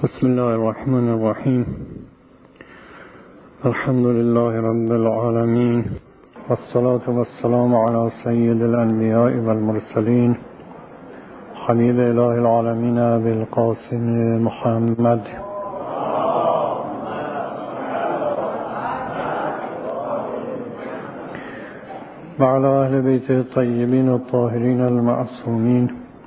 بسم الله الرحمن الرحیم. الحمد لله رب العالمین والصلاة والسلام على سید الانبیاء والمرسلین حبیب اله العالمین بالقاسم محمد وعلى اهل بیت الطیبین الطاهرین المعصومین.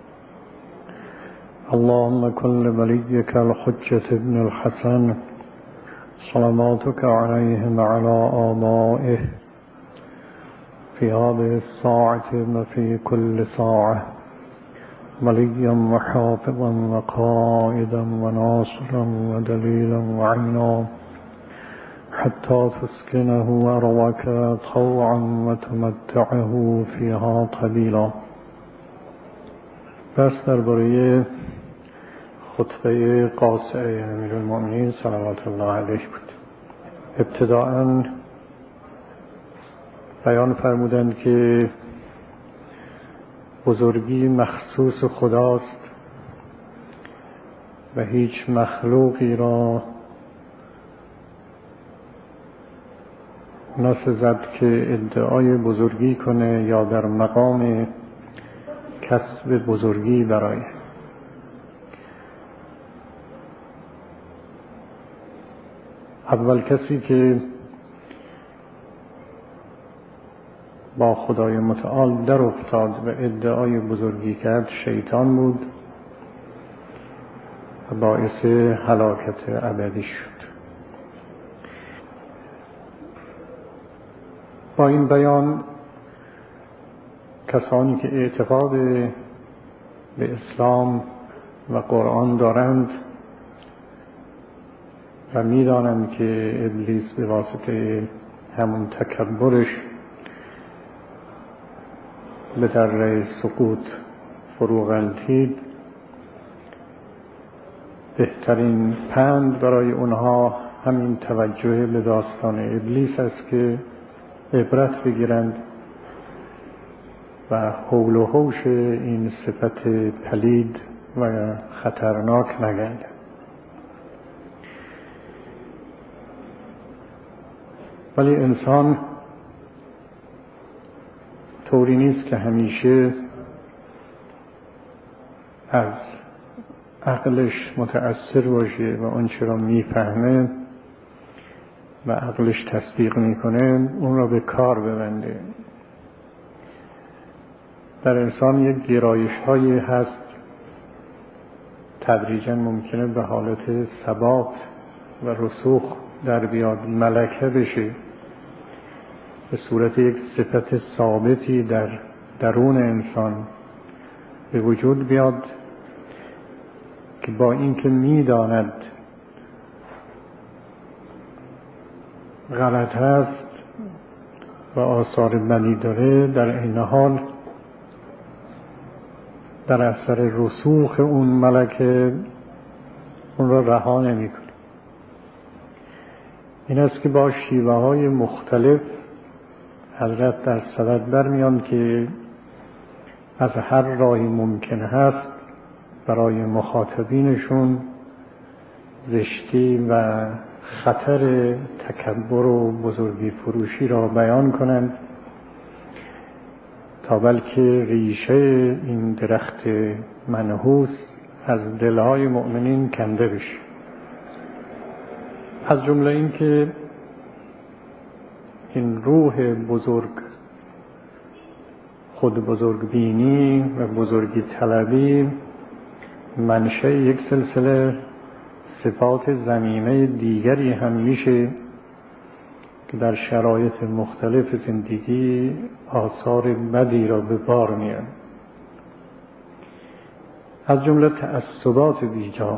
اللهم كن لوليك الحجة ابن الحسن صلواتك عليه وعلى آبائه في هذه الساعة وفي كل ساعة وليا وحافظا وقائدا وناصرا ودليلا وعينا حتى تسكنه أرضك طوعا وتمتعه فيها قليلا. بس درباره خطبه قاصعه امیرالمؤمنین صلوات الله علیه بود. ابتداءً بیان فرمودند که بزرگی مخصوص خداست و هیچ مخلوقی را نسزد که ادعای بزرگی کنه یا در مقام کسب بزرگی برای. اول کسی که با خدای متعال در افتاد و ادعای بزرگی کرد شیطان بود و باعث هلاکت ابدی شد. با این بیان کسانی که اعتقاد به اسلام و قرآن دارند و می‌دانند که ابلیس به واسطه همون تکبرش به دره سقوط فرو غلتید، بهترین پند برای اونها همین توجه به داستان ابلیس است که عبرت بگیرند و حول و حوش این صفت پلید و خطرناک نگردند. ولی انسان طوری نیست که همیشه از عقلش متأثر باشه و اون چرا میفهمه و عقلش تصدیق میکنه اون را به کار ببنده. در انسان یک گرایش هایی هست تدریجا ممکنه به حالت ثبات و رسوخ در بیاد، ملکه بشه، به صورت یک صفت ثابتی در درون انسان به وجود بیاد که با اینکه میداند غلط هست و آثار بدی داره، در این حال در اثر رسوخ اون ملکه اون را رها نمی‌کنه. این است که با شیوه های مختلف حضرت در صدد برمیان که از هر راهی ممکن هست برای مخاطبینشون زشتی و خطر تکبر و بزرگی فروشی را بیان کنند تا بلکه ریشه این درخت منحوس از دلهای مؤمنین کنده بشه. از جمله این که این روح بزرگ، خود بزرگ بینی و بزرگی طلبی منشأ یک سلسله صفات ذمیمه دیگری هم میشه که در شرایط مختلف زندگی آثار بدی را به بار میارن. از جمله تعصبات بیجا.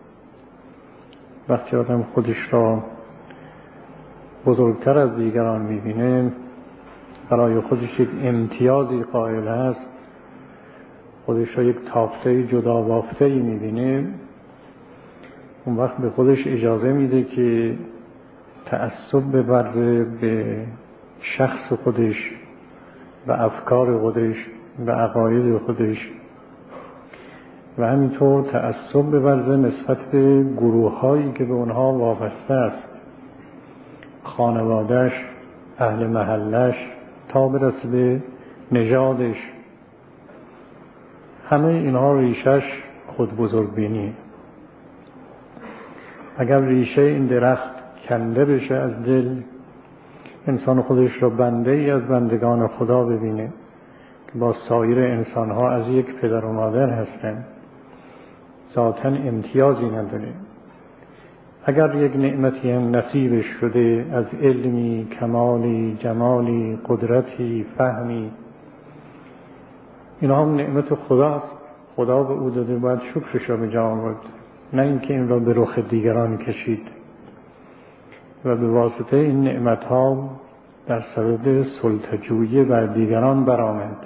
وقتی آدم خودش را بزرگتر از دیگران میبینه، برای خودش یک امتیازی قائل هست، خودش را یک تافته جدا بافته‌ای میبینه، اون وقت به خودش اجازه میده که تعصب بورزه به شخص خودش و افکار خودش و عقاید خودش و همینطور تعصب بورزه نسبت به گروه هایی که به اونها وابسته است، خانوادهش، اهل محلش، تا برسه به نژادش. همه اینها ریشش خود بزرگبینی. اگر ریشه این درخت کنده بشه از دل، انسان خودش را بنده ای از بندگان خدا ببینه که با سایر انسان ها از یک پدر و مادر هستند، ذاتاً امتیازی نداره. اگر یک نعمتی هم نصیبش شده از علمی، کمالی، جمالی، قدرتی، فهمی، اینا هم نعمت خداست، خدا به او داده، باید شکرش را به جا آورد، نه اینکه این را به رخ دیگران کشید و به واسطه این نعمتها در سبب سلطه‌جویی بر دیگران برآمد.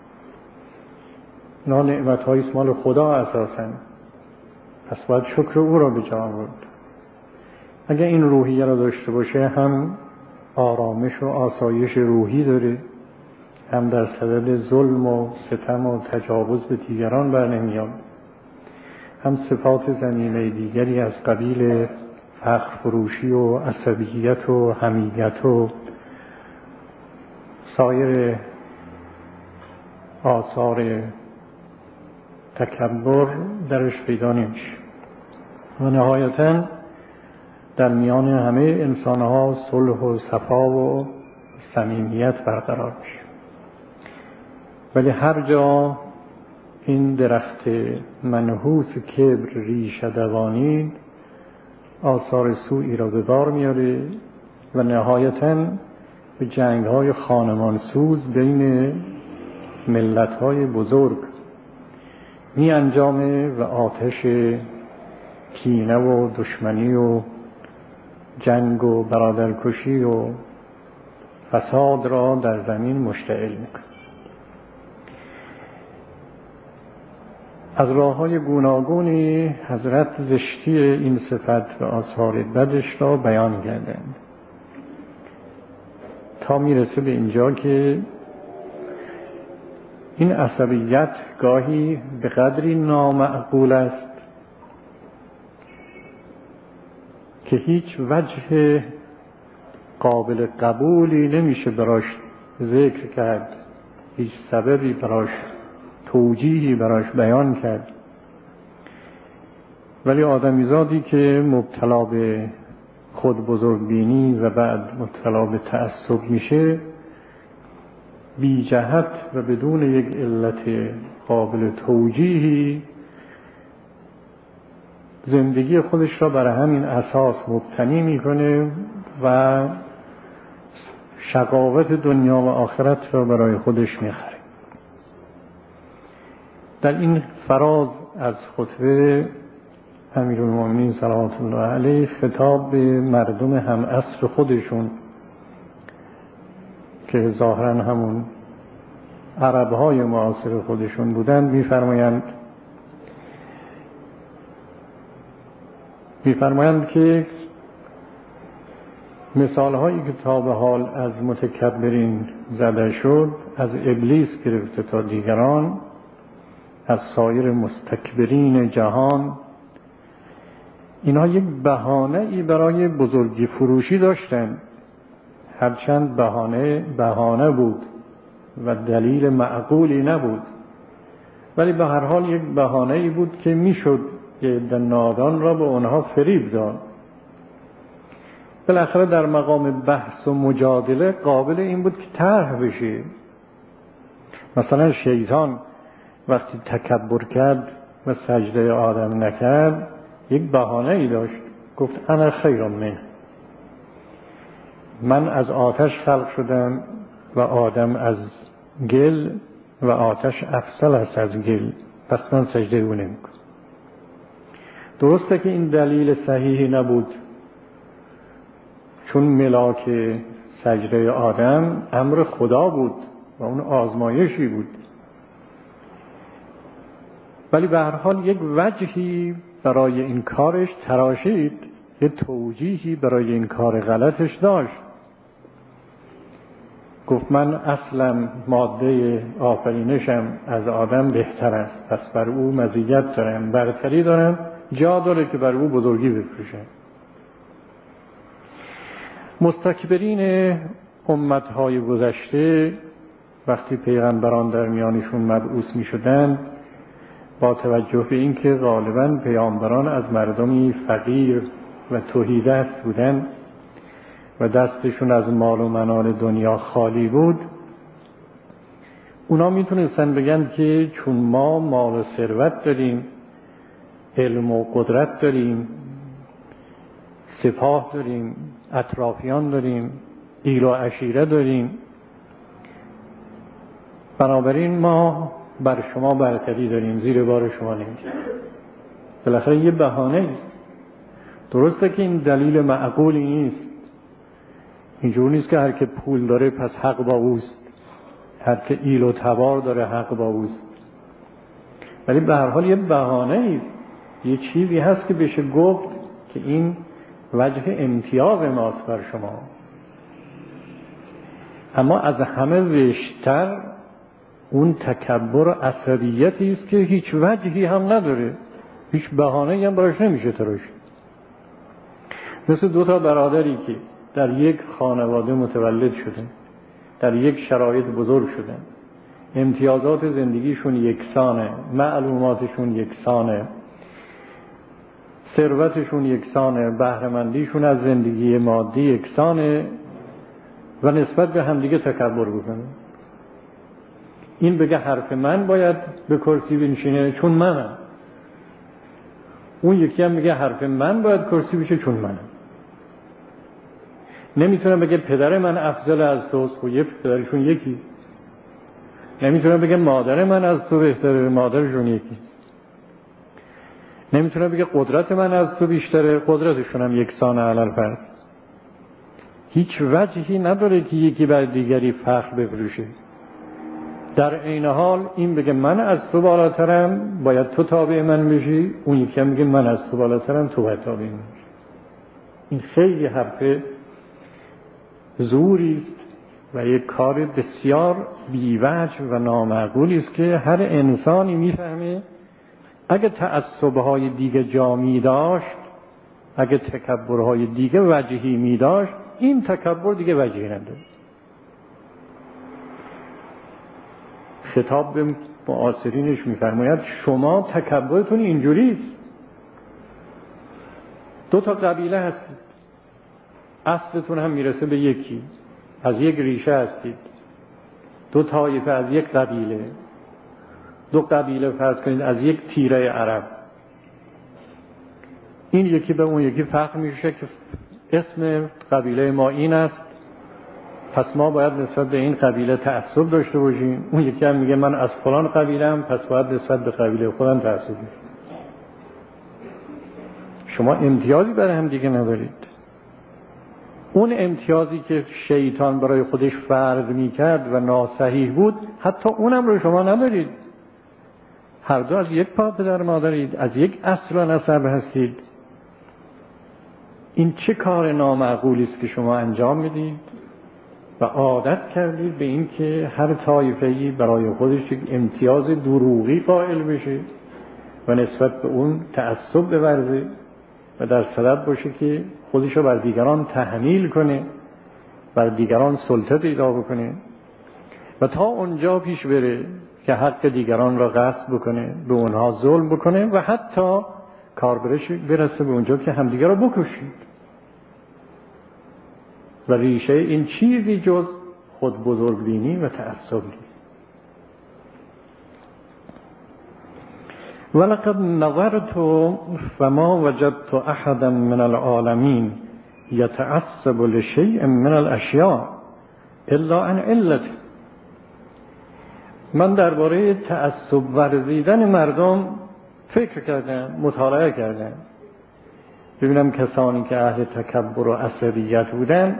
اینا نعمت‌های مال خدا اساساً، پس باید شکر او را به جا آورد. اگر این روحیه را داشته باشه، هم آرامش و آسایش روحی داره، هم در سبب ظلم و ستم و تجاوز به دیگران بر نمیاد، هم صفات ذمیمه دیگری از قبیل فخر فروشی و عصبیت و حمیت و سایر آثار تکبر درش پیدا نمیشه. و نهایتاً در میان همه انسانها صلح و صفا و صمیمیت برقرار میشه. ولی هر جا این درخت منحوس کبر ریشه دوانید، آثار سوئی را به بار میاره و نهایتاً به جنگ‌های خانمانسوز بین ملت‌های بزرگ می انجامه و آتش کینه و دشمنی و جنگ و برادرکشی و فساد را در زمین مشتعل میکنه. از راه‌های گوناگونی حضرت زشتی این صفت و آثار بدش را بیان کردند تا میرسه به اینجا که این عصبیت گاهی به قدری نامعقول است که هیچ وجه قابل قبولی نمیشه براش ذکر کرد، هیچ سببی براش، توجیهی براش بیان کرد. ولی آدمیزادی که مبتلا به خود بزرگبینی و بعد مبتلا به تعصب میشه، بی جهت و بدون یک علت قابل توجیهی زندگی خودش را بر همین اساس مبتنی میکنه و شقاوت دنیا و آخرت را برای خودش میخره. در این فراز از خطبه امیرالمومنین صلوات الله علیه خطاب به مردم هم عصر خودشون که ظاهرا همون عربهای معاصر خودشون بودند میفرمایند که مثال هایی که تا به حال از متکبرین زده شد، از ابلیس گرفته تا دیگران، از سایر مستکبرین جهان، اینها یک بهانه‌ای برای بزرگی فروشی داشتند. هرچند بهانه بود و دلیل معقولی نبود، ولی به هر حال یک بهانه‌ای بود که میشد که نادان را به آنها فریب داد. بالاخره در مقام بحث و مجادله قابل این بود که طرح بشه. مثلا شیطان وقتی تکبر کرد و سجده آدم نکرد، یک بهانه‌ای داشت، گفت انا خیر منه، من از آتش خلق شدم و آدم از گل و آتش افضل است از گل، پس من سجده او نمی‌کنم. درسته که این دلیل صحیحی نبود، چون ملاک سجده آدم امر خدا بود و اون آزمایشی بود، ولی به هر حال یک وجهی برای این کارش تراشید، یک توجیهی برای این کار غلطش داشت. گفت من اصلا ماده آفرینشم از آدم بهتر است، پس بر او مزیت دارم، برتری دارم، جا داره که بر او بزرگی بفروشم. مستکبرین امتهای گذشته وقتی پیغمبران در میانشون مبعوث می شدند، با توجه به این که غالباً پیامبران از مردمی فقیر و تهیدست بودند و دستشون از مال و منال دنیا خالی بود، اونا میتونستن بگن که چون ما مال و ثروت داریم، علم و قدرت داریم، سپاه داریم، اطرافیان داریم، ایل و عشیره داریم، بنابراین ما بر شما برتری داریم، زیر بار شما نمیگیم. بالاخره یه بهانه است. درسته که این دلیل معقولی نیست. اینجور نیست که هر که پول داره پس حق با اوست، هر که ایل و تبار داره حق با اوست. ولی به هر حال یه بهانه است، یه چیزی هست که بشه گفت که این وجه امتیاز ماست بر شما. اما از همه زشتر اون تکبر و عصبیتی است که هیچ وجهی هم نداره، هیچ بهانه‌ای هم براش نمیشه تراشید. مثل دو تا برادری که در یک خانواده متولد شدن، در یک شرایط بزرگ شدن، امتیازات زندگیشون یکسانه، معلوماتشون یکسانه، ثروتشون یکسانه، بهره‌مندیشون از زندگی مادی یکسانه و نسبت به همدیگه تکبر بکنن. این بگه حرف من باید به کرسی بنشینه چون منم، اون یکی هم بگه حرف من باید کرسی بشه چون منم. نمیتونه بگه پدر من افضل از توست، خب یه پدرشون یکیست. نمیتونه بگه مادر من از تو بهتره، مادرشون یکیست. نمیتونه بگه قدرت من از تو بیشتره، قدرتشون هم یکسانه علالفرض. هیچ وجهی نداره که یکی بر دیگری فخر بفروشه. در عین حال این بگه من از تو بالاترم، باید تو تابع من بشی، اون یکی هم بگه من از تو بالاترم، تو باید تابع من بشی. این خیلی حرف زوری است و یک کار بسیار بی‌وجه و نامعقولی است که هر انسانی میفهمه اگه تعصب‌های دیگه جا می داشت، اگه تکبرهای دیگه وجهی می داشت، این تکبر دیگه وجهی نداره. خطاب به معاصرینش می‌فرماید شما تکبرتون اینجوری است. دو تا قبیله هستید، اصلتون هم میرسه به یکی، از یک ریشه هستید، دو طایفه از یک قبیله، دو قبیله فرض کنید از یک تیره عرب. این یکی به اون یکی فخر میشه که اسم قبیله ما این است، پس ما باید نسبت به این قبیله تعصب داشته باشیم. اون یکی هم میگه من از فلان قبیله‌ام، پس باید نسبت به قبیله خودم تعصب داشته باشم. شما امتیازی برای هم دیگه ندارید. اون امتیازی که شیطان برای خودش فرض میکرد و ناصحیح بود، حتی اونم رو شما ندارید. هر دو از یک پا پدر مادرید، از یک اصل و نسب هستید. این چه کار نامعقولی است که شما انجام میدید و عادت کردید به این که هر طایفه‌ای برای خودش یک امتیاز دروغی قائل بشه و نسبت به اون تعصب بورزه و در صدد باشه که خودش رو بر دیگران تحمیل کنه، بر دیگران سلطه پیدا بکنه و تا اونجا پیش بره که حق دیگران را غصب بکنه، به اونها ظلم بکنه و حتی کار برسه به اونجا که همدیگر را بکشید. و ریشه این چیزی جز خود بزرگبینی و تعصب نیست. ولقد نظرت فما وجدت احدا من العالمین یتعصب لشیء من الاشیاء الا عن علت. من درباره تعصب ورزیدن مردم فکر کردم، مطالعه کردم، ببینم کسانی که اهل تکبر و عصبیت بودن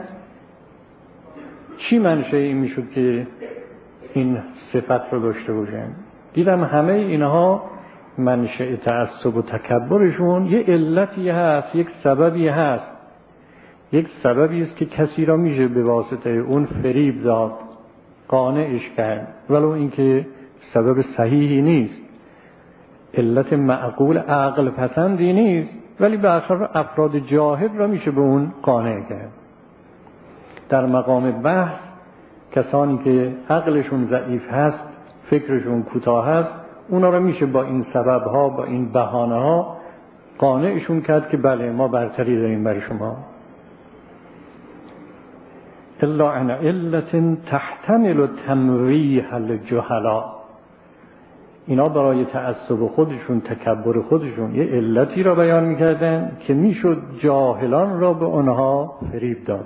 چی منشأی میشد که این صفت رو داشته باشن. دیدم همه اینها منشأ تعصب و تکبرشون یه علتی هست، یک سببی هست. یک سببی است که کسی را میشه به واسطه اون فریب داد، قانعش کرد، ولو اینکه سبب صحیحی نیست، علت معقول عقل پسندی نیست، ولی به آخر افراد جاهل را میشه به اون قانع کرد. در مقام بحث کسانی که عقلشون ضعیف هست، فکرشون کوتاه هست، اونا را میشه با این سببها، با این بهانه‌ها قانعشون کرد که بله ما برتری داریم بر شما. الا عن علت تحتمل تمویح الجهلا. اینا برای تعصب خودشون، تکبر خودشون یه علتی را بیان میکردن که میشد جاهلان را به آنها فریب داد.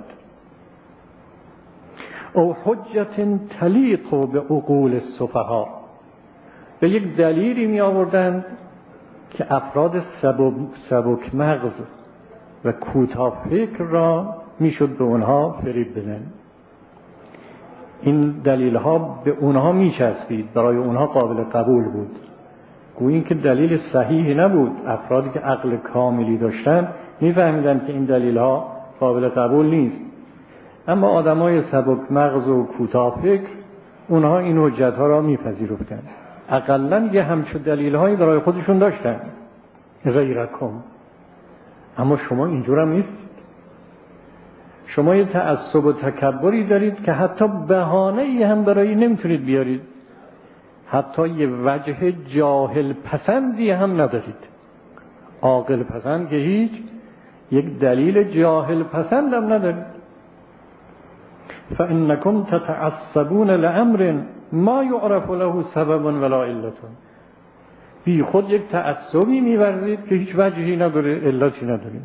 او حجت تلیق به عقول السفها. به یک دلیلی می آوردند که افراد سبک مغز و کوتاه فکر را میشد به اونها فریب بدن. این دلیل ها به اونها میچسبید، برای اونها قابل قبول بود. گویا این که دلیل صحیحی نبود. افرادی که عقل کاملی داشتن میفهمیدن که این دلیل ها قابل قبول نیست، اما آدمای سبک مغز و کوتاه فکر اونها این حجت ها را میپذیرفتن. اقلن یه همچون دلیل هایی برای خودشون داشتن. غیرکم، اما شما اینجور هم نیست. شما یه تعصب و تکبری دارید که حتی بهانه‌ای هم برای نمیتونید بیارید، حتی یه وجه جاهل پسندی هم ندارید. عاقل پسند که هیچ، یک دلیل جاهل پسند هم ندارید. فإنكم تتعصبون لأمر ما يعرف له سبب ولا علت. بی خود یک تعصبی می‌ورزید که هیچ وجهی نداره، علتی نداره.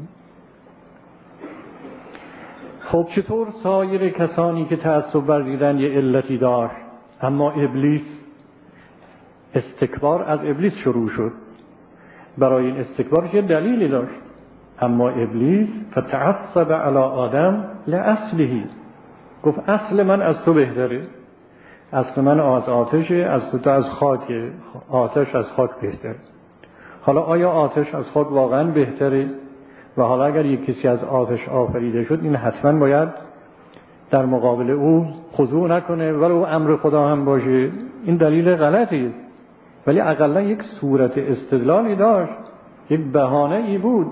خب چطور سایر کسانی که تعصب ورزیدن یه علتی داشت، اما ابلیس، استکبار از ابلیس شروع شد. برای این استکبار یه دلیلی داشت، اما ابلیس فتعصب علی آدم لأصله. گفت اصل من از تو بهتره، اصل من از آتشه، از تو از خاکه، آتش از خاک بهتره. حالا آیا آتش از خاک واقعا بهتره؟ و حالا اگر یک کسی از آتش آفریده شد، این حتما باید در مقابل او خضوع نکنه ولو امر خدا هم باشه. این دلیل غلطی است، ولی اقلا یک صورت استدلالی داشت، یک بهانه ای بود.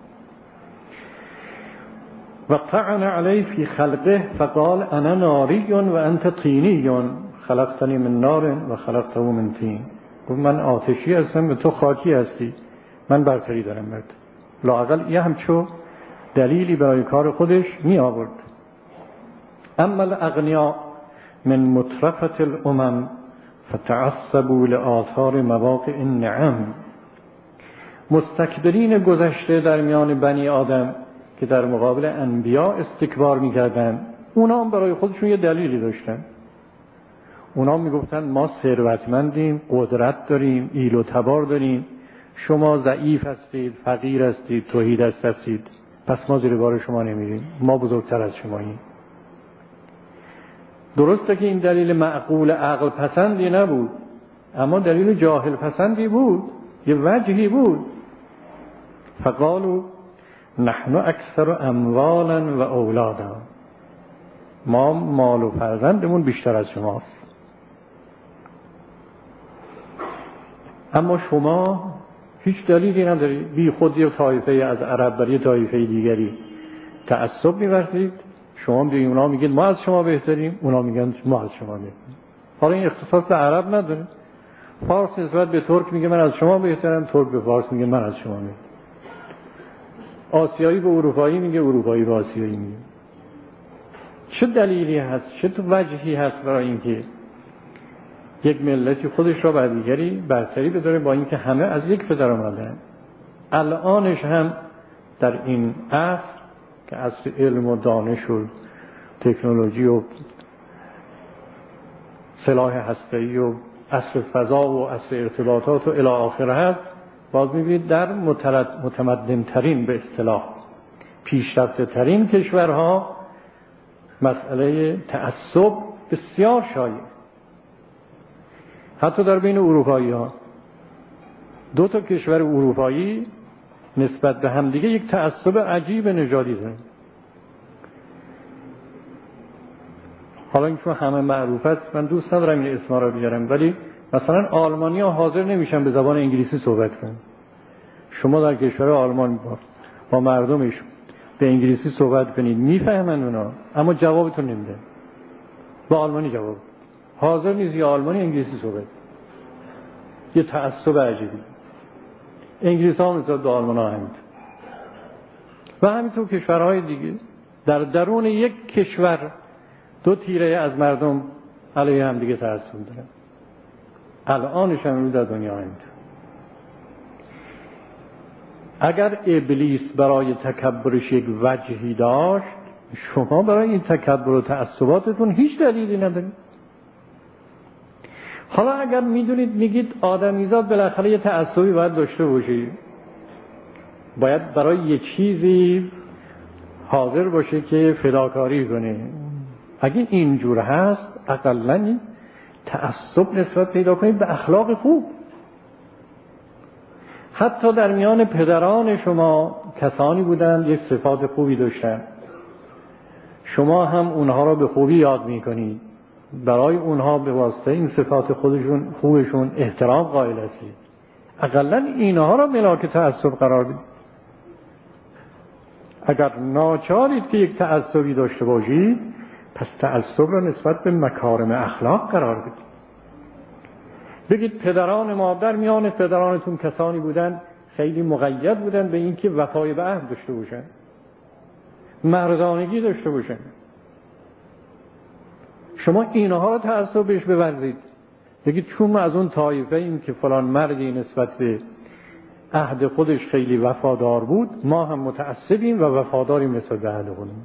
و طعن علی فی خلقه فقال انا ناری و انت طینی، خلقتنی من نار و خلقته من طین. گفت من آتشی هستم و تو خاکی هستی، من برتری دارم برد. لااقل یه همچو دلیلی برای کار خودش می آورد. اما الاغنیا من مترفت الامم فتعصبوا لآثار مواقع النعم. مستکبرین گذشته در میان بنی آدم که در مقابل انبیا استکبار می‌کردند، اونا هم برای خودشون یه دلیلی داشتن. اونا میگفتن ما ثروتمندیم، قدرت داریم، ایل و تبار داریم، شما ضعیف هستید، فقیر هستید، توحیدست هستید، پس ما زیر بار شما نمیریم، ما بزرگتر از شماییم. درسته که این دلیل معقول عقل پسندی نبود، اما دلیل جاهل پسندی بود، یه وجهی بود. فقالوا نحن اکثر اموالا و اولادا. ما مال و فرزندمون بیشتر از شماست، اما شما هیچ دلیلی ندارید. بی خود یه طایفه از عرب بر یه طایفه دیگری تعصب می‌ورزید. شما به اونا میگید ما از شما بهتریم، اونا میگن ما از شما بهتریم. حالا این اختصاص به عرب نداره. فارس نسبت به ترک میگه من از شما بهترم، ترک به فارس میگه من از شما بهترم. آسیایی به اروپایی میگه، اروپایی به آسیایی میگه. چه دلیلی هست، چه وجهی هست برای اینکه یک ملتی خودش را بر دیگری برتری بداره، با اینکه همه از یک پدر آمدن؟ الانش هم در این عصر که عصر علم و دانش و تکنولوژی و سلاح هسته‌ای و عصر فضا و عصر ارتباطات و الی آخره هست، باز می‌بینید در متمدن ترین، به اصطلاح پیشرفته ترین کشورها مسئله تعصب بسیار شایع. حتی در بین اروپایی ها، دو تا کشور اروپایی نسبت به همدیگه یک تعصب عجیب نژادی دارن. حالا این چون همه معروف است من دوست ندارم این اسما رو بیارم، ولی مثلا آلمانی‌ها حاضر نمیشن به زبان انگلیسی صحبت کنن. شما در کشور آلمان با مردمش به انگلیسی صحبت کنید میفهمن اونا، اما جوابتون نمیدن. با آلمانی جواب حاضر نیست، یا آلمانی انگلیسی صحبت. یه تعصب عجیبی. انگلیس‌ها مثلا به آلمان‌ها همینطور. و همینطور کشورهای دیگه در درون یک کشور دو تیره از مردم علیه هم دیگه تعصب دارن. الانش هم در دنیا همینطور. اگر ابلیس برای تکبرش یک وجهی داشت، شما برای این تکبر و تعصباتتون هیچ دلیلی ندارید. حالا اگر میدونید میگید آدمیزاد بالاخره یه تعصبی باید داشته باشه، باید برای یه چیزی حاضر باشه که فداکاری کنه. اگه اینجور هست اقلن تعصب نسبت پیدا کنید به اخلاق خوب. حتی در میان پدران شما کسانی بودند یک صفات خوبی داشتن، شما هم اونها را به خوبی یاد میکنید، برای اونها به واسطه این صفات خوبشون احترام قائل هستید. اقلن اینها را ملاک تعصب قرار بدید. اگر ناچارید که یک تعصبی داشته باشید، پس تعصب را نسبت به مکارم اخلاق قرار بدید. بگید پدران ما، در میان پدرانتون کسانی بودن خیلی مقید بودن به این که وفای به عهد داشته باشن، مردانگی داشته باشن. شما اینها را تعصب بهش بورزید. بگید چون ما از اون طایفه ایم که فلان مردی نسبت به عهد خودش خیلی وفادار بود، ما هم متعصبیم و وفاداریم نسبت به عهد خودمون.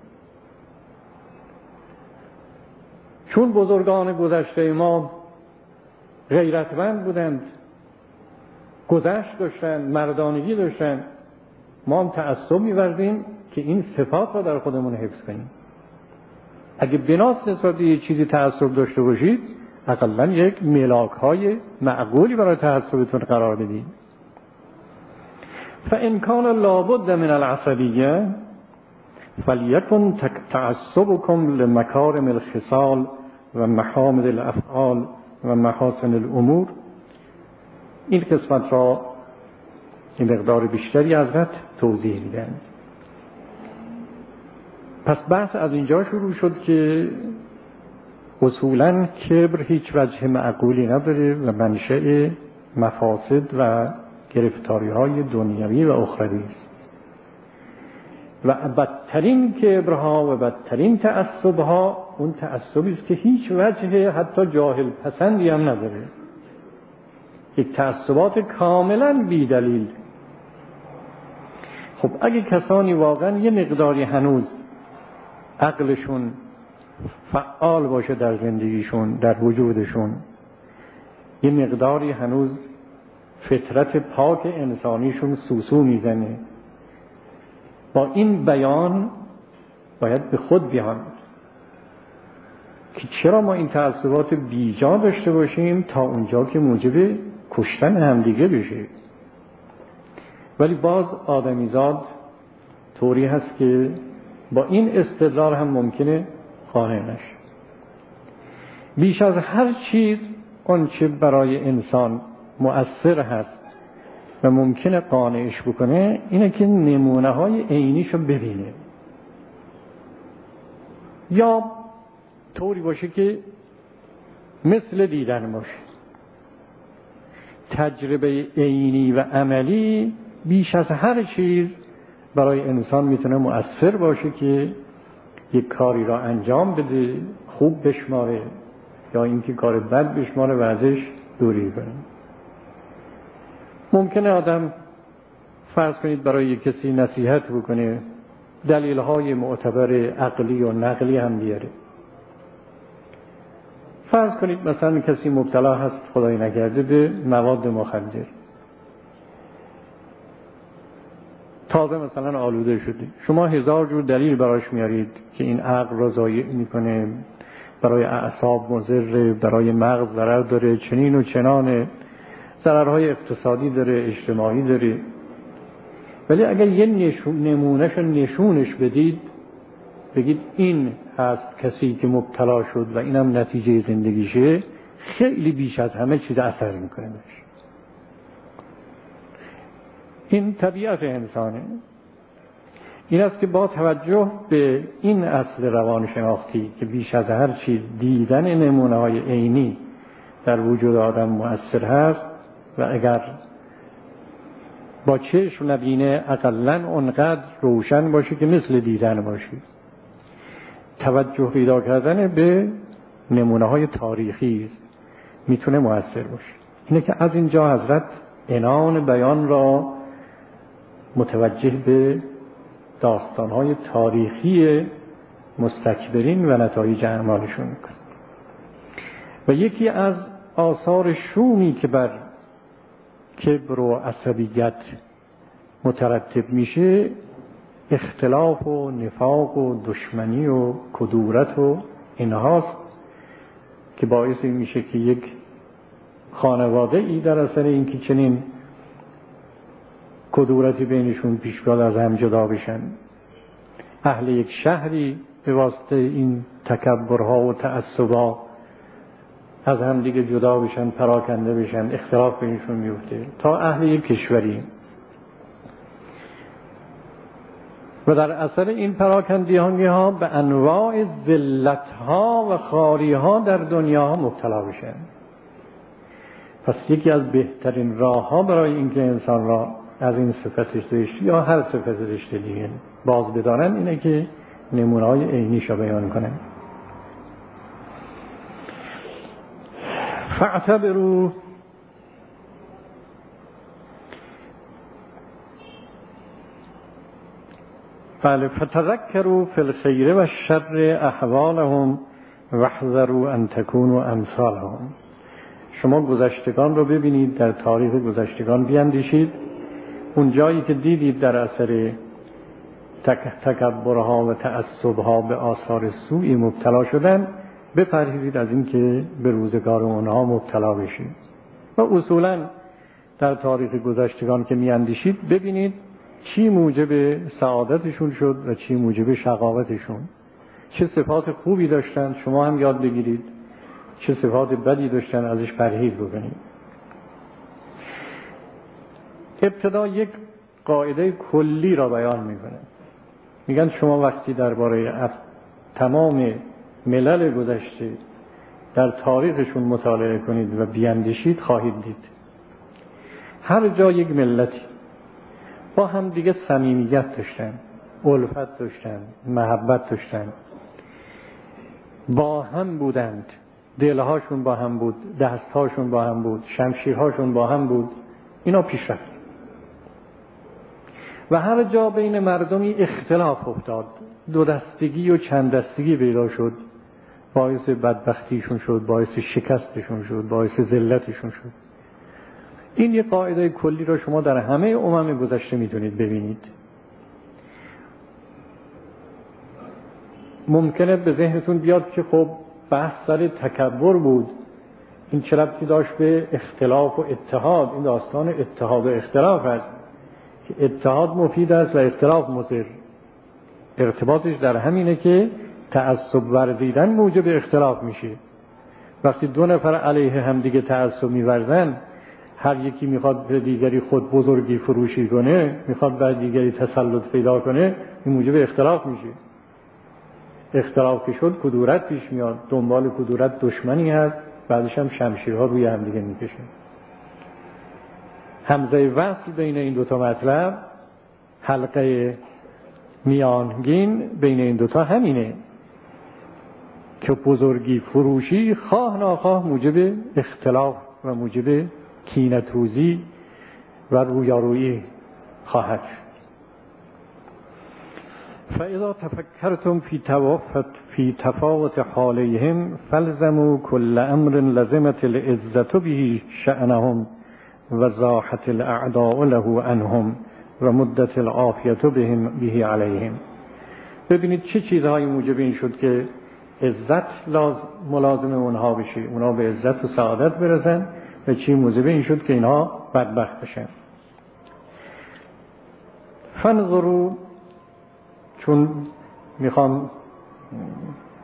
چون بزرگان گذشته ما غیرتمند بودند، گذشت داشتن، مردانگی داشتن، ما هم تعصب می‌ورزیم که این صفات را در خودمون حفظ کنیم. اگه بناس نسبت به یه چیزی تعصب داشته باشید، اقلاً یک ملاک‌های معقولی برای تعصبتون قرار بدید. فإن كان لابد من العصبية فليكن تعصبكم لمكارم الخصال و محامد الافعال و محاسن الامور. این قسمت را این مقدار بیشتری حضرت توضیح میدن. پس بحث از اینجا شروع شد که اصولاً کبر هیچ وجه معقولی نداره و منشأ مفاسد و گرفتاری‌های دنیوی و اخروی است. و بدترین کبرها و بدترین تعصبها اون تعصبی است که هیچ وجه حتی جاهل پسندی هم نداره. یک تعصبات کاملا بی دلیل. خب اگه کسانی واقعا یه مقداری هنوز عقلشون فعال باشه در زندگیشون، در وجودشون، یه مقداری هنوز فطرت پاک انسانیشون سوسو میزنه، با این بیان باید به خود بیان که چرا ما این تعصبات بیجا داشته باشیم تا اونجا که موجب کشتن همدیگه بشه. ولی باز آدمیزاد طوری هست که با این استدلال هم ممکنه قانع نشه. بیش از هر چیز اون چه برای انسان مؤثر هست و ممکنه قانعش بکنه اینه که نمونه های عینیشو ببینه، یا طوری باشه که مثل دیدن باشه. تجربه عینی و عملی بیش از هر چیز برای انسان میتونه مؤثر باشه که یک کاری را انجام بده، خوب بشماره، یا اینکه کار بد بشماره و ازش دوری کنه. ممکنه آدم فرض کنید برای کسی نصیحت بکنه، دلیل‌های معتبر عقلی و نقلی هم بیاره. فرض کنید مثلا کسی مبتلا هست خدای نکرده به مواد مخدر، تازه مثلا آلوده شده، شما هزار جور دلیل براش میارید که این عقل را ضایع میکنه، برای اعصاب مضر، برای مغز ضرر داره، چنین و چنانه، ضررهای اقتصادی داره، اجتماعی داره. ولی اگر یه نمونهش نشونش بدید، بگید این هست کسی که مبتلا شد و اینم نتیجه زندگیشه، خیلی بیش از همه چیز اثر میکنه بهش. این طبیعت انسانه. این است که با توجه به این اصل روانشناختی که بیش از هر چیز دیدن نمونه‌های عینی در وجود آدم مؤثر هست و اگر با چشم نبینه اقلن اونقدر روشن باشه که مثل دیدن باشه. توجه پیدا کردن به نمونه‌های تاریخی میتونه مؤثر باشه. اینه که از اینجا حضرت عنوان بیان را متوجه به داستان‌های تاریخی مستکبرین و نتایج اعمالشون میکنه. و یکی از آثار شومی که بر کبر و عصبیت مترتب میشه اختلاف و نفاق و دشمنی و کدورت و اینهاست که باعث این میشه که یک خانواده ای در اثر اینکه چنین کدورتی بینشون پیش بیاد از هم جدا بشن، اهل یک شهری به واسطه این تکبرها و تعصبها از هم دیگه جدا بشن، پراکنده بشن، اختلاف بینشون میفته، تا اهل یک کشوری. و در اثر این پراکندگی ها به انواع ذلت ها و خواری ها در دنیا مبتلا بشن. پس یکی از بهترین راه ها برای اینکه انسان را از این صفت زشت یا هر صفت زشت دیگه باز بدانن اینه که نمونه های عینیش را بیان کنن. فاعتبروا بله فتذکروا فی الخیر و الشر احوالهم واحذروا ان تکونوا امثالهم. شما گذشتگان رو ببینید، در تاریخ گذشتگان بیاندیشید، اون جایی که دیدید در اثر تکبرها و تعصبها به آثار سوئی مبتلا شدن، بپرهیزید از این که به روزگار اونها مبتلا بشید. و اصولا در تاریخ گذشتگان که میاندیشید ببینید چی موجب سعادتشون شد و چی موجب شقاوتشون. چه صفات خوبی داشتن شما هم یاد بگیرید، چه صفات بدی داشتن ازش پرهیز بکنید. ابتدا یک قاعده کلی را بیان میکنه. میگن شما وقتی درباره تمام ملل گذشته در تاریخشون مطالعه کنید و بیاندیشید خواهید دید هر جا یک ملتی با هم دیگه صمیمیت داشتن، الفت داشتن، محبت داشتن، با هم بودند، دلهاشون با هم بود، دستهاشون با هم بود، شمشیرهاشون با هم بود. اینا پیش رفت. و هر جا بین مردمی اختلاف افتاد، دو دستگی و چند دستگی پیدا شد، باعث بدبختیشون شد، باعث شکستشون شد، باعث ذلتشون شد. این یک قاعده کلی را شما در همه امم گذشته میتونید ببینید. ممکنه به ذهنتون بیاد که خب بحث سر تکبر بود، این چه ربطی داشت به اختلاف و اتحاد؟ این داستان اتحاد و اختلاف است که اتحاد مفید است و اختلاف مضر. ارتباطش در همینه که تعصب ورزیدن موجب اختلاف میشه. وقتی دو نفر علیه هم دیگه تعصب میورزن، هر یکی میخواد به دیگری خود بزرگی فروشی کنه، میخواد بر دیگری تسلط پیدا کنه، این موجب اختلاف میشه. اختلاف که شد کدورت پیش میاد، دنبال کدورت دشمنی هست، بعدش هم شمشیرها روی هم دیگه میکشه. همزه وصل بین این دوتا مطلب، حلقه میانگین بین این دوتا همینه که بزرگی فروشی خواه ناخواه موجب اختلاف و موجب کینه‌توزی و رویارویی خواهد شد. فاذا تفکرتم فی تفاوت حالیهم فلزموا كل امر لزمت العزة به شأنهم و زاحت الاعداء له عنهم و مدت العافیة به علیهم. ببینید چه چیزهایی موجب این شد که عزت ملازم اونها بشه، اونها به عزت و سعادت برسن، و چی موجب این شد که اینها بدبخت بشن. فانظروا، چون میخوام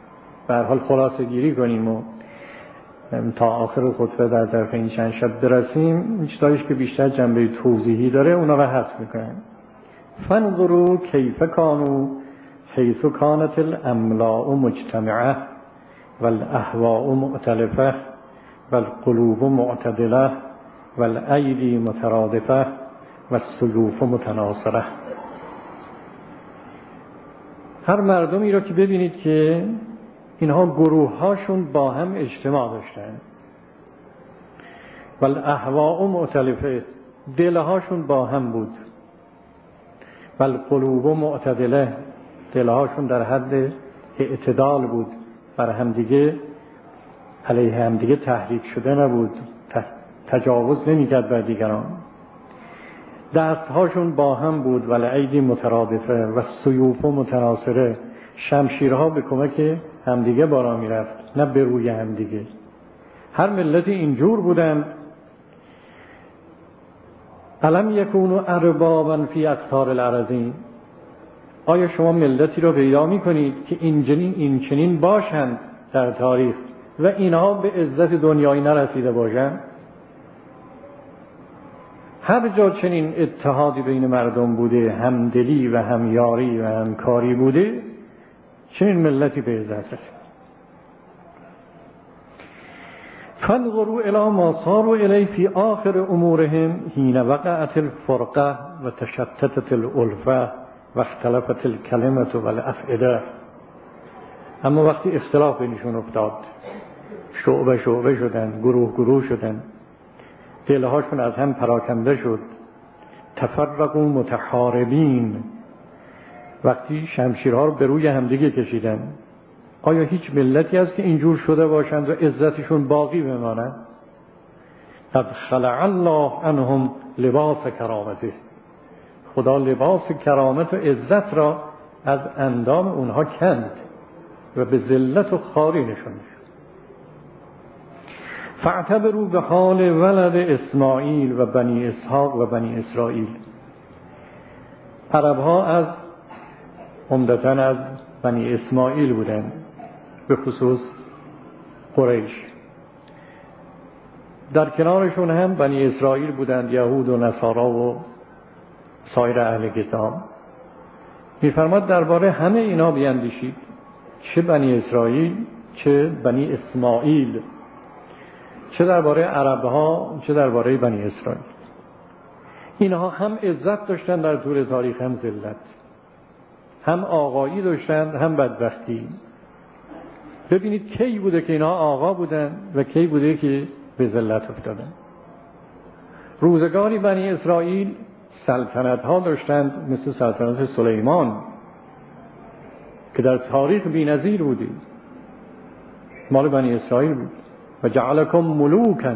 به هر حال خلاصه گیری کنیم و تا آخر خطبه در ظرف این چند شب برسیم، این چیزایش که بیشتر جنبه توضیحی داره اونا رو حذف میکنن. فانظروا کیف کانوا حیث کانت الاملاء مجتمعه والاهواء مؤتلفه والقلوب معتدله والایدی مترادفه والسیوف متناصره. هر مردمی را که ببینید که اینها گروه هاشون با هم اجتماع داشتن، والاهواء مؤتلفه، دلهاشون با هم بود، والقلوب معتدله، دلهاشون در حد اعتدال بود، بر همدیگه علیه همدیگه تحریک شده نبود، تجاوز نمی‌کرد بر دیگران. دستهاشون با هم بود، والایدی مترادفه و السیوف متناصره، شمشیرها به کمک همدیگه بالا میرفت نه به روی همدیگه. هر ملتی اینجور بودن. الم یکونوا اربابا فی اقطار الارضین، آیا شما ملتی رو پیدا میکنید که این چنین باشند در تاریخ و اینها به عزت دنیایی نرسیده باشند؟ هر جا چنین اتحادی بین مردم بوده، همدلی و همیاری و همکاری بوده، چنین ملتی به عزت رسید. فانظروا الی ما صاروا الیه فی آخر امورهم حین وقعت الفرقه و تشتتت الالفه و اختلفت الکلمه والافئده. اما وقتی اختلاف بینشون افتاد، شعبه شعبه شدن، گروه گروه شدن، دلهاشون از هم پراکنده شد، تفرقوا متحاربین، وقتی شمشیرها رو به روی همدیگه کشیدن، آیا هیچ ملتی هست که اینجور شده باشند و عزتشون باقی بماند؟ قد خلع الله عنهم لباس کرامته، خدا لباس کرامت و عزت را از اندام اونها کند و به ذلت و خواری نشون داد. فاعتبروا به حال ولد اسماعیل و بنی اسحاق و بنی اسرائیل. عرب ها از عمدتاً از بنی اسماعیل بودن، به خصوص قریش. در کنارشون هم بنی اسرائیل بودند، یهود و نصارا و سایر اهل کتاب. می‌فرماد درباره همه اینا بیاندیشید، چه بنی اسرائیل چه بنی اسماعیل، چه درباره عرب‌ها چه درباره بنی اسرائیل. اینها هم عزت داشتن در طول تاریخ، هم ذلت، هم آقایی داشتن هم بدبختی. ببینید کی بوده که اینها آقا بودن و کی بوده که به ذلت افتادن. روزگاری بنی اسرائیل سلطنت ها داشتند، مثل سلطنت سلیمان که در تاریخ بی‌نظیر بودی، مال بنی اسرائیل بود. و جعلکم ملوکا.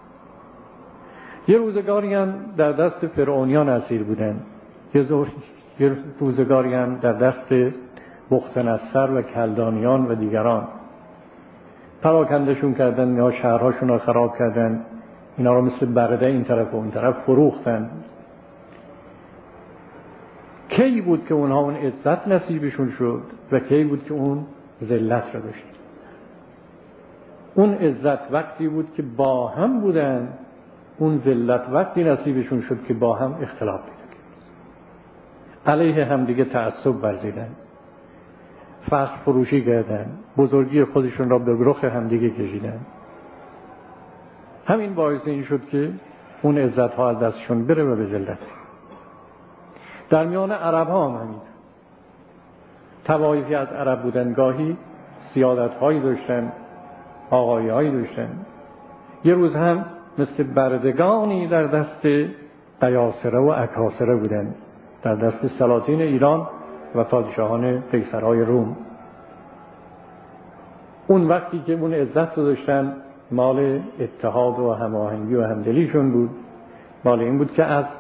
یه روزگاری هم در دست فرعونیان اسیر بودن، یه روزگاری هم در دست بختنصر و کلدانیان و دیگران. پراکندشون کردن یا شهرهاشون رو خراب کردن، اینا رو مثل برده این طرف و اون طرف فروختن. کی بود که اونها اون عزت نصیبشون شد و کی بود که اون ذلت رو داشت؟ اون عزت وقتی بود که با هم بودن، اون ذلت وقتی نصیبشون شد که با هم اختلاف پیدا کردن، علیه هم دیگه تعصب ورزیدن، فخر فروشی کردن، بزرگی خودشون را به رخ هم دیگه کشیدن. همین باعث این شد که اون عزت ها از دستشون بره و به ذلت. در میان عرب ها هم همین طوایفی از عرب بودن، گاهی سیادت هایی داشتن، آقایی هایی داشتن. یه روز هم مثل بردگانی در دست قیاصره و اکاسره بودن، در دست سلاطین ایران و پادشاهان قیصرهای روم. اون وقتی که اون عزت رو داشتن، مال اتحاد و هماهنگی و همدلیشون بود، مال این بود که از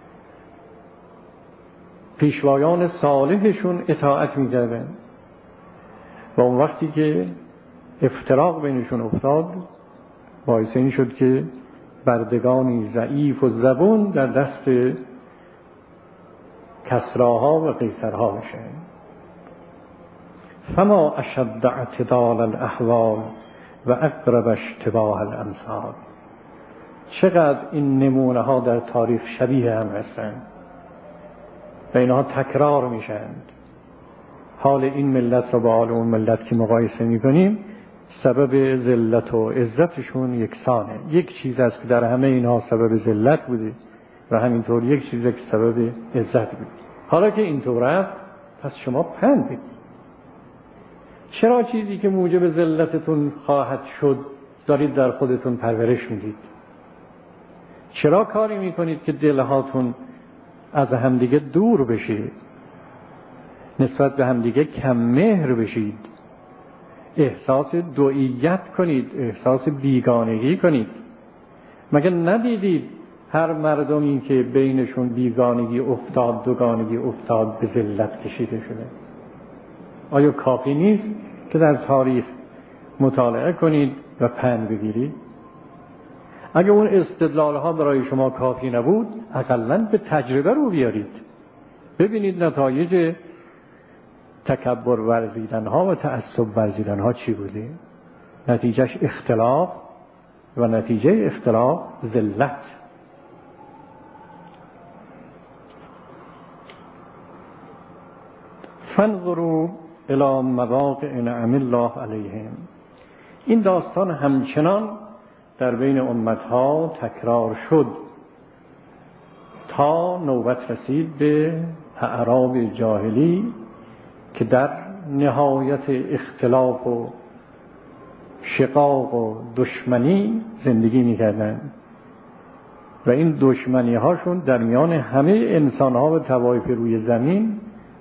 پیشوایان صالحشون اطاعت می‌کردن. و اون وقتی که افتراق بینشون افتاد، باعث این شد که بردگانی ضعیف و زبون در دست کسراها و قیصرها بشن. فما اشد اعتدال الاحوال و اقرب اشتباه الامثال. چقدر این نمونه ها در تاریخ شبیه هم هستند و اینها تکرار میشند. حال این ملت رو با حال اون ملت که مقایسه میکنیم، سبب ذلت و عزتشون یکسانه. یک چیز است که در همه اینها سبب ذلت بوده و همینطور یک چیز که سبب عزت بوده. حالا که اینطور است، پس شما پند بگید. چرا چیزی که موجب ذلتتون خواهد شد دارید در خودتون پرورش میدید؟ چرا کاری میکنید که دلهاتون از همدیگه دور بشه، نسبت به همدیگه کم مهر بشید، احساس دوئیت کنید، احساس بیگانگی کنید؟ مگه ندیدید هر مردمی که بینشون بیگانگی افتاد، دوگانگی افتاد، به ذلت کشیده شده؟ آیا کافی نیست که در تاریخ مطالعه کنید و پند بگیرید؟ اگه اون استدلال ها برای شما کافی نبود، حداقل به تجربه رو بیارید، ببینید نتایج تکبر ورزیدن ها و تعصب ورزیدن ها چی بوده. نتیجهش اختلاف و نتیجه اختلاف ذلت. فانظروا الی مواقع نعم الله علیهم. این داستان همچنان در بین امتها تکرار شد تا نوبت رسید به اعراب جاهلی که در نهایت اختلاف و شقاق و دشمنی زندگی می‌کردند و این دشمنی هاشون در میان همه انسان ها و طوایف روی زمین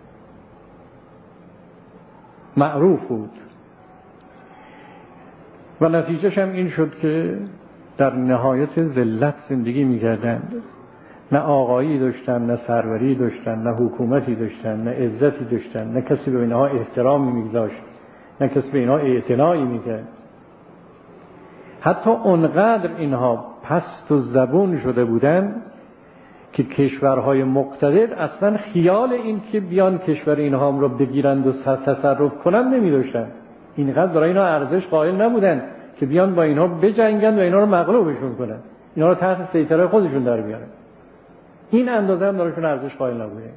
معروف بود و نتیجهش هم این شد که در نهایت ذلت زندگی می‌کردند. نه آقایی داشتن، نه سروری داشتن، نه حکومتی داشتن، نه عزتی داشتن، نه کسی به اینها احترامی می‌گذاشت، نه کسی به اینها اعتنایی می‌کرد. حتی اونقدر اینها پست و زبون شده بودند که کشورهای مقتدر اصلا خیال این که بیان کشور اینها رو بگیرند و تصرف کنند نمی‌داشتن. اینقدر برای اینا ارزش قائل نبودن که بیان با اینها بجنگند و اینا رو مغلوبشون کنند، اینا رو تحت سیطره خودشون در بیارن. این اندازه هم برایشون ارزش قائل نبودن.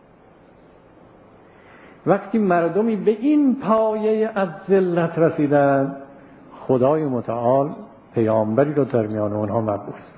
وقتی مردمی به این پایه از ذلت رسیدن، خدای متعال پیامبری رو در میان اونها مبعوث.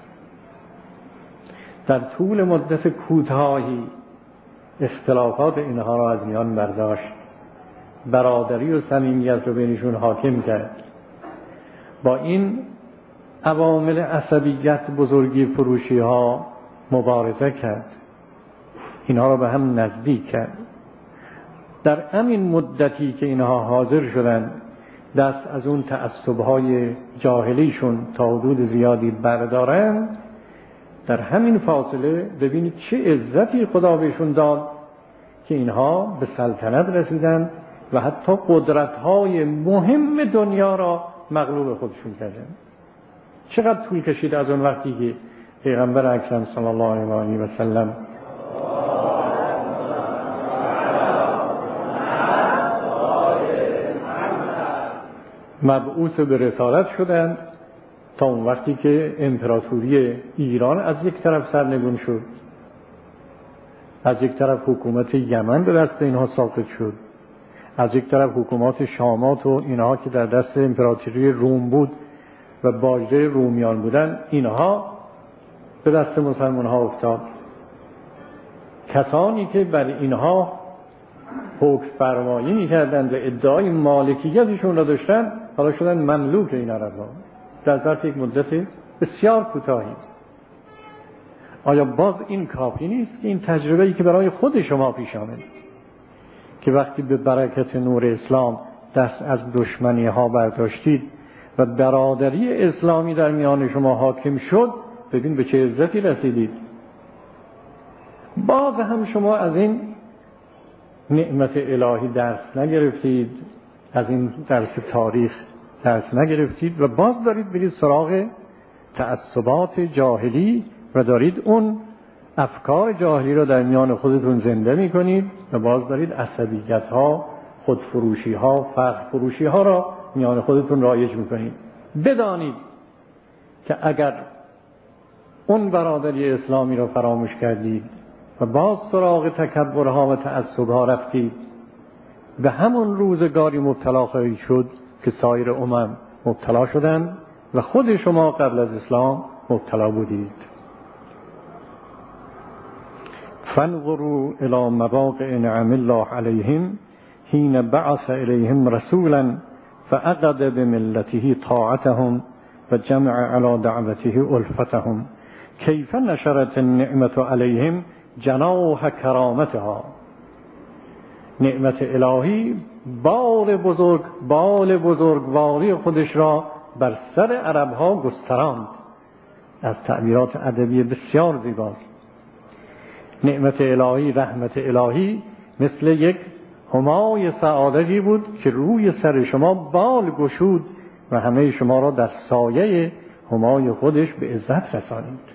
در طول مدت کوتاهی اختلافات اینها را از میان برداشت، برادری و صمیمیت رو بینشون حاکم کرد، با این عوامل عصبیت، بزرگی فروشی ها مبارزه کرد، اینها را به هم نزدیک کرد. در همین مدتی که اینها حاضر شدند دست از اون تعصب‌های جاهلیشون تا حدود زیادی بردارند، در همین فاصله ببینید چه عزتی خدا بهشون داد که اینها به سلطنت رسیدند و حتی قدرت‌های مهم دنیا را مغلوب خودشون کردند. چقدر طول کشید از اون وقتی که پیغمبر اکرم صلی الله علیه و سلم مبعوث به رسالت شدند تا اون وقتی که امپراتوری ایران از یک طرف سرنگون شد، از یک طرف حکومت یمن به دست اینها ساقط شد، از یک طرف حکومات شامات و اینها که در دست امپراتوری روم بود و باجده رومیان بودن، اینها به دست مسلمان ها افتاد. کسانی که بر اینها حکم فرمایی می‌کردند و ادعای مالکیتشون را داشتن، حالا شدن مملوک این عرب‌ها در ظرف یک مدت بسیار کوتاهی. آیا باز این کافی نیست که این تجربه‌ای که برای خود شما پیش آمد که وقتی به برکت نور اسلام دست از دشمنی ها برداشتید و برادری اسلامی در میان شما حاکم شد، ببین به چه عزتی رسیدید. باز هم شما از این نعمت الهی درس نگرفتید، از این درس تاریخ درس نگرفتید و باز دارید برید سراغ تعصبات جاهلی و دارید اون افکار جاهلی را در میان خودتون زنده می کنید و باز دارید عصبیت ها، خودفروشی ها، فرق فروشی ها را میان خودتون رایج میکنید. بدانید که اگر اون برادری اسلامی را فراموش کردید و باز سراغ تکبرها و تعصبها رفتید، به همون روزگاری مبتلا خواهید شد که سایر امم مبتلا شدند و خود شما قبل از اسلام مبتلا بودید. فانظروا الى مواقع نعم الله علیهم حین بعث الیهم رسولا فعقد بملته طاعتهم و جمع علی دعوته الفتهم کیف نشرت النعمت علیهم جناح کرامتها. نعمت الهی بال بزرگواری خودش را بر سر عربها گستراند. از تعبیرات ادبی بسیار زیباست. نعمت الهی، رحمت الهی مثل یک همای سعادتی بود که روی سر شما بال گشود و همه شما را در سایه همای خودش به عزت رسانید.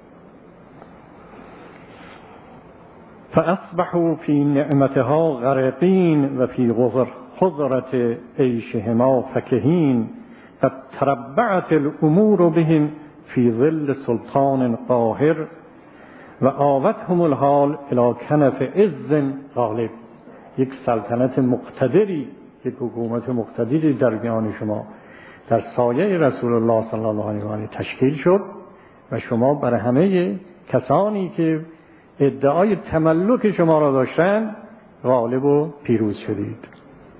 فاصبحوا فی نعمتها غرقین و فی خضرة عیشهما فکهین قد تربعت الامور بهم فی ظل سلطان قاهر و آوتهم الحال الی کنف عز غالب. یک سلطنت مقتدری، یک حکومت مقتدری در میان شما در سایه رسول الله صلی الله علیه و آله تشکیل شد و شما بر همه کسانی که ادعای تملک شما را داشتند غالب و پیروز شدید.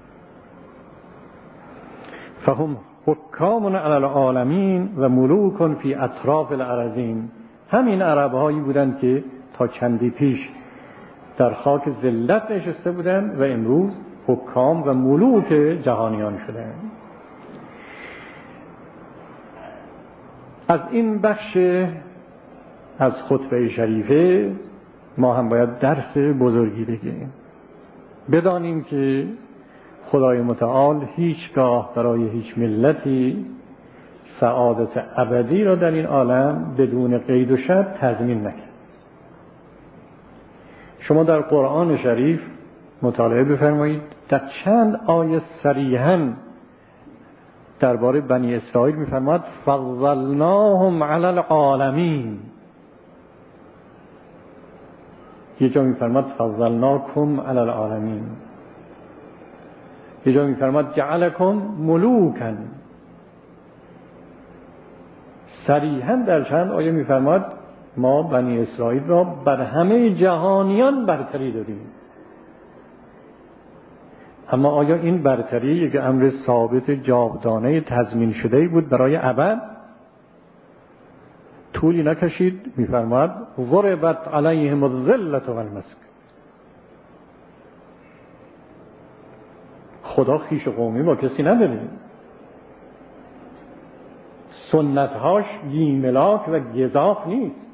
فهم حکام علی العالمین و ملوک فی اطراف الارضین. همین عرب‌هایی بودند که تا چندی پیش در خاک ذلت نشسته بودند و امروز حکام و ملوک جهانیان شدند. از این بخش از خطبه شریفه ما هم باید درس بزرگی بگیریم. بدانیم که خدای متعال هیچگاه برای هیچ ملتی سعادت ابدی را در این عالم بدون قید و شرط تضمین نکرد. شما در قرآن شریف مطالعه بفرمایید، در چند آیه صریحاً درباره بنی اسرائیل می‌فرماد فضلناهم علی العالمین. یه جا می‌فرماد فضلناکم علی العالمین، یه جا می‌فرماد جعلکم ملوکا. صریحاً در چند آیه می‌فرماد ما بنی اسرائیل را بر همه جهانیان برتری دادیم. اما آیا این برتری یک امر ثابت جاودانه تضمین شده بود برای ابد؟ طولی نکشید می‌فرماد ضربت علیهم الذلة والمسکن. خدا خویش قومی با کسی نداره. سنت‌هاش بیملاک و گزاف نیست.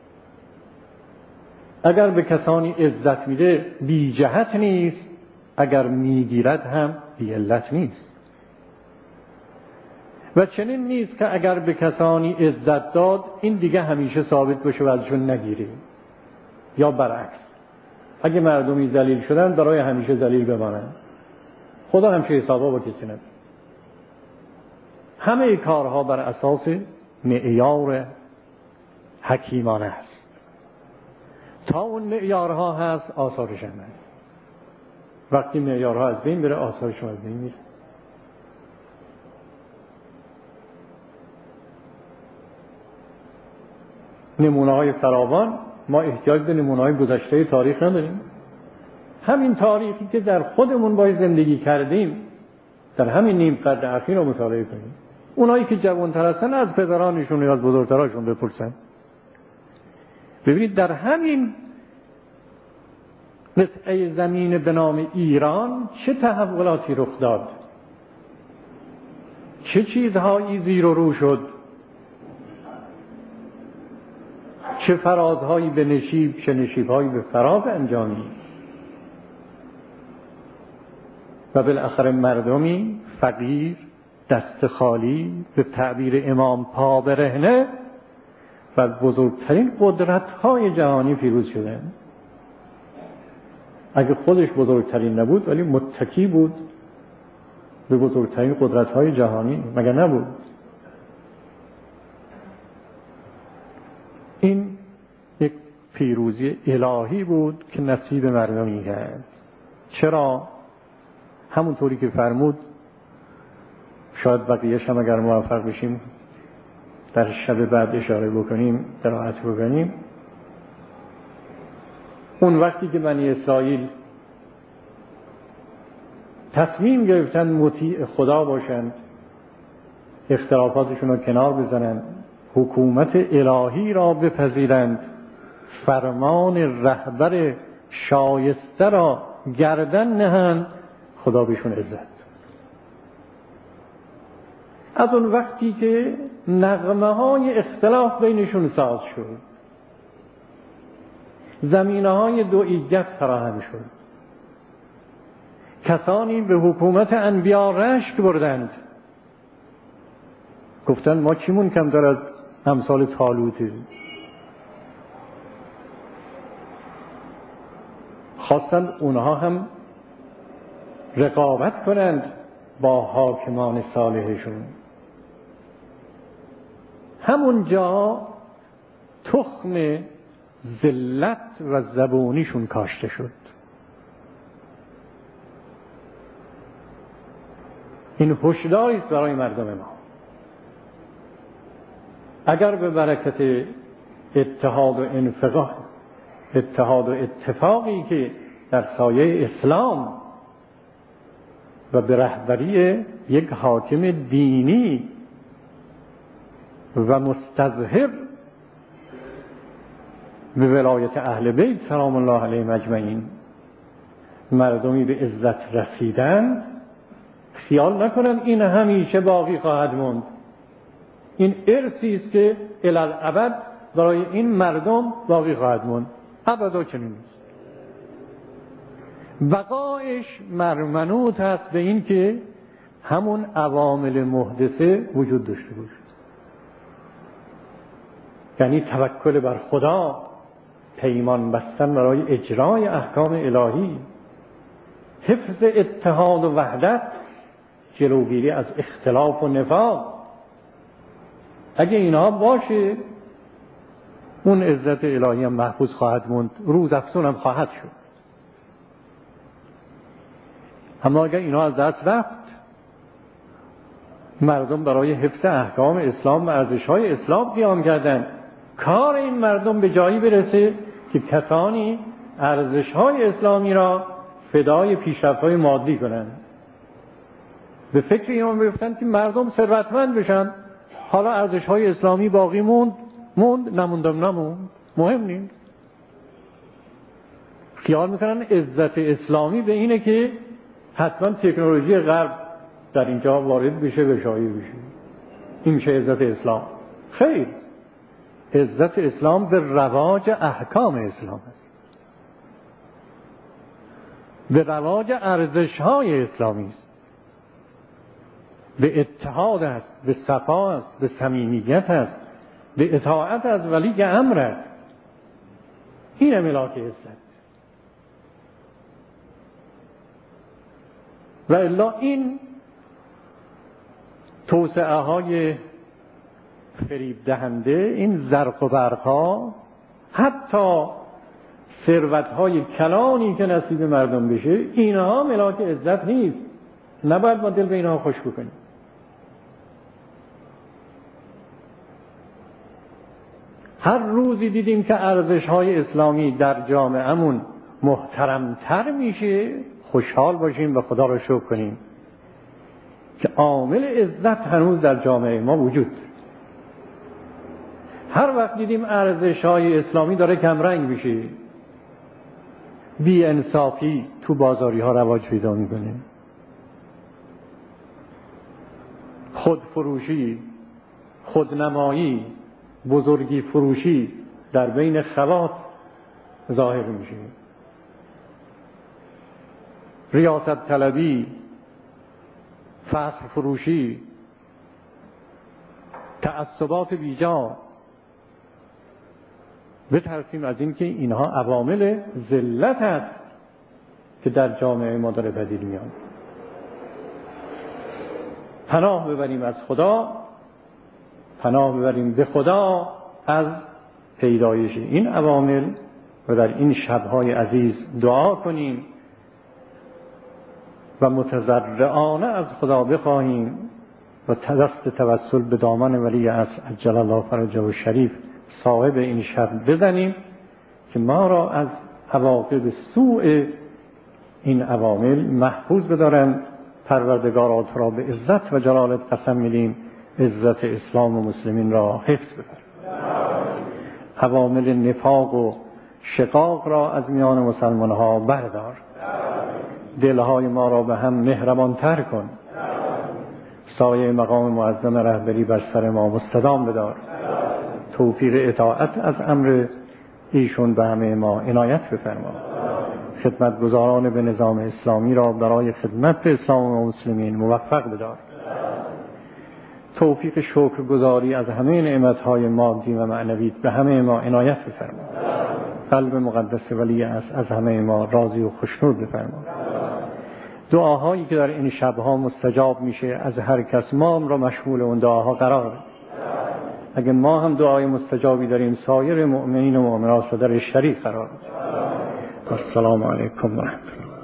اگر به کسانی عزت میده بی جهت نیست، اگر میگیرد هم بی علت نیست. و چنین نیست که اگر به کسانی عزت داد این دیگه همیشه ثابت باشه و ازشون نگیری، یا برعکس اگه مردمی ذلیل شدن برای همیشه ذلیل بمانن. خدا همیشه حسابا با کسی نداره. همه کارها بر اساس معیار حکیمانه است. تا اون معیارها هست آثارش هم هست. وقتی معیارها از بین بره آثارش هم از بین میره. نمونه‌های فراوان، ما احتیاج به نمونه‌های گذشته تاریخ نداریم. همین تاریخی که در خودمون باید زندگی کردیم در همین نیم قرن اخیر رو مطالعه کنیم. اونایی که جوان‌تر هستن از پدرانشون یا از بزرگتراشون بپرسن. ببینید در همین قطعه زمین به نام ایران چه تحولاتی رخ داد، چه چیزهایی زیر و رو شد، چه فرازهایی به نشیب، چه نشیبهایی به فراز انجامید و بالاخره مردمی فقیر، دست خالی، به تعبیر امام پا برهنه و بزرگترین قدرت‌های جهانی پیروز شدند. اگه خودش بزرگترین نبود ولی متکی بود به بزرگترین قدرت‌های جهانی، مگر نبود؟ این یک پیروزی الهی بود که نصیب مردمی کرد. چرا؟ همونطوری که فرمود، شاید بقیه‌اش هم اگر موفق بشیم در شب بعد اشاره بکنیم، قرائت بکنیم. اون وقتی که بنی اسرائیل تصمیم گرفتن مطیع خدا باشند، اختلافاتشون رو کنار بزنند، حکومت الهی را بپذیرند، فرمان رهبر شایسته را گردن نهند، خدا بهشون عزت. از اون وقتی که نغمه های اختلاف بینشون ساز شد، زمینه های دوئیت فراهم شد، کسانی به حکومت انبیا رشک بردند، گفتن ما چیمون کمتر از امثال طالوته. خواستند اونها هم رقابت کنند با حاکمان صالحشون. همونجا تخم ذلت و زبونیشون کاشته شد. این هشداری است برای مردم ما. اگر به برکت اتحاد و اتفاقی که در سایه اسلام و به رهبری یک حاکم دینی و مستظهر به ولایت اهل بیت سلام الله علیهم اجمعین مردمی به عزت رسیدن، خیال نکنن این همیشه باقی خواهد موند. این ارثی است که الالابد برای این مردم باقی خواهد موند. ابدا چنین نیست. بقایش منوط است به این که همون عوامل محدثه وجود داشته باشه، یعنی توکل بر خدا، پیمان بستن برای اجرای احکام الهی، حفظ اتحاد و وحدت، جلوگیری از اختلاف و نفاق. اگه اینها باشه اون عزت الهی هم محفوظ خواهد موند، روز افزون هم خواهد شد. اما اگر اینها از دست رفت، مردم برای حفظ احکام اسلام و ارزش‌های اسلام قیام کردند، کار این مردم به جایی برسه که کسانی ارزش‌های اسلامی را فدای پیشرفت‌های مادی کنند. به فکر اینا بیفتن که مردم ثروتمند بشن، حالا ارزش‌های اسلامی باقی موند نموند، مهم نیست. خیال میکنن عزت اسلامی به اینه که حتما تکنولوژی غرب در اینجا وارد بشه و شایع بشه. این میشه عزت اسلام. خیر، عزت اسلام به رواج احکام اسلام است، به رواج ارزش‌های اسلامی است، به اتحاد است، به صفا است، به صمیمیت است، به اطاعت از ولی امر است. این ملاک عزت. و الا این توسعه های فریب دهنده، این زرق و برق ها، حتی ثروت های کلانی که نصیب مردم بشه، اینها ملاک عزت نیست. نباید ما دل به اینها خوش بکنیم. هر روزی دیدیم که ارزش‌های اسلامی در جامعه‌مون محترم‌تر میشه، خوشحال باشیم و خدا رو شکر کنیم که عامل عزت هنوز در جامعه ما وجود داره. هر وقت دیدیم ارزش‌های اسلامی داره کمرنگ میشه، بی‌انصافی تو بازاری‌ها رواج پیدا میکنه، خودفروشی، خودنمایی، بزرگی فروشی در بین خواص ظاهر میشه، ریاست طلبی، فخر فروشی، تعصبات بیجا. بترسیم از این که اینها عوامل ذلت است که در جامعه ما داره پدید میاد. پناه ببریم از خدا، پناه ببریم به خدا از پیدایش این عوامل و در این شب‌های عزیز دعا کنیم و متضرعانه از خدا بخواهیم و دست توسل به دامن ولی عصر عجل الله فرجه الشریف صاحب این شب بزنیم که ما را از عواقب سوء این عوامل محفوظ بدارن. پروردگارا تو را به عزت و جلالت قسم میدیم عزت اسلام و مسلمین را حفظ بفرما. عوامل نفاق و شقاق را از میان مسلمان ها بردار. دلهای ما را به هم مهربانتر کن. سایه مقام معظم رهبری بر سر ما مستدام بدار. توفیق اطاعت از امر ایشون به همه ما عنایت بفرما. خدمتگزاران به نظام اسلامی را برای خدمت به اسلام و مسلمین موفق بدار. توفیق شکرگزاری از همه نعمتهای مادی و معنوی به همه ما عنایت بفرما. قلب مقدس ولی از همه ما راضی و خوشنود بفرما. دعاهایی که در این شبها مستجاب میشه از هر کس ما هم را مشغول اون دعاها قرار بده. اگه ما هم دعای مستجابی داریم سایر مؤمنین و مؤمنات را در شریک قرار بده. السلام علیکم و رحمت الله.